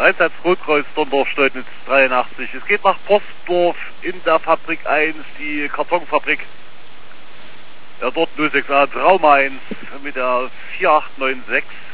Einsatz Rotkreuz Dorndorf Stoltnitz 83. Es geht nach Postdorf in der Fabrik 1, die Kartonfabrik. Ja, dort 06A Trauma 1 mit der 4896.